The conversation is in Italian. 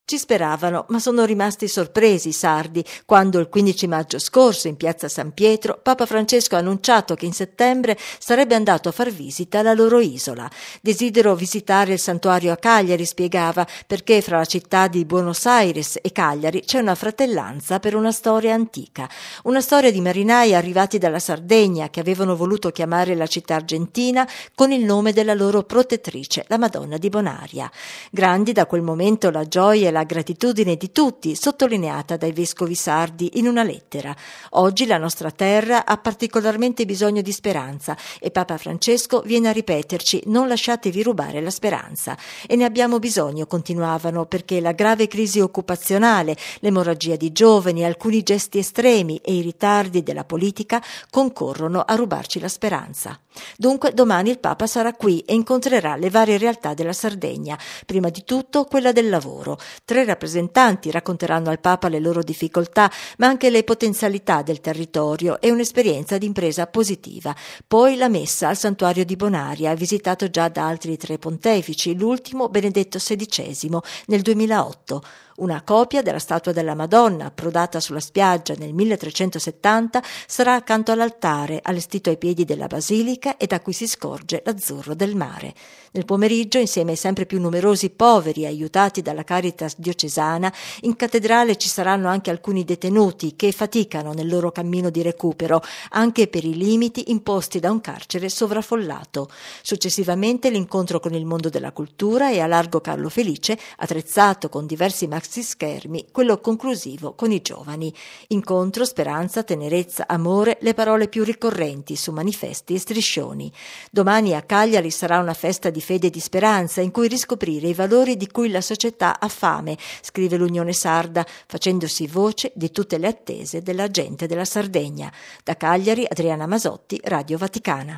Ci speravano, ma sono rimasti sorpresi i sardi quando il 15 maggio scorso in piazza San Pietro Papa Francesco ha annunciato che in settembre sarebbe andato a far visita alla loro isola. Desidero visitare il santuario a Cagliari, spiegava, perché fra la città di Buenos Aires e Cagliari c'è una fratellanza per una storia antica. Una storia di marinai arrivati dalla Sardegna che avevano voluto chiamare la città argentina con il nome della loro protettrice, la Madonna di Bonaria. Grandi da quel momento la gioia e la gratitudine di tutti, sottolineata dai vescovi sardi in una lettera. Oggi la nostra terra ha particolarmente bisogno di speranza e Papa Francesco viene a ripeterci: non lasciatevi rubare la speranza. E ne abbiamo bisogno, continuavano, perché la grave crisi occupazionale, l'emorragia di giovani, alcuni gesti estremi e i ritardi della politica concorrono a rubarci la speranza. Dunque domani il Papa sarà qui e incontrerà le varie realtà della Sardegna, prima di tutto quella del lavoro. 3 rappresentanti racconteranno al Papa le loro difficoltà, ma anche le potenzialità del territorio e un'esperienza di impresa positiva. Poi la messa al santuario di Bonaria, visitato già da altri 3 pontefici, l'ultimo Benedetto XVI nel 2008. Una copia della statua della Madonna, approdata sulla spiaggia nel 1370, sarà accanto all'altare, allestito ai piedi della basilica e da cui si scorge l'azzurro del mare. Nel pomeriggio, insieme ai sempre più numerosi poveri aiutati dalla Caritas diocesana, in cattedrale ci saranno anche alcuni detenuti che faticano nel loro cammino di recupero, anche per i limiti imposti da un carcere sovraffollato. Successivamente l'incontro con il mondo della cultura e a Largo Carlo Felice, attrezzato con diversi maxischermi, quello conclusivo con i giovani. Incontro, speranza, tenerezza, amore, le parole più ricorrenti su manifesti e striscioni. Domani a Cagliari sarà una festa di fede e di speranza in cui riscoprire i valori di cui la società ha fame, scrive l'Unione Sarda, facendosi voce di tutte le attese della gente della Sardegna. Da Cagliari, Adriana Masotti, Radio Vaticana.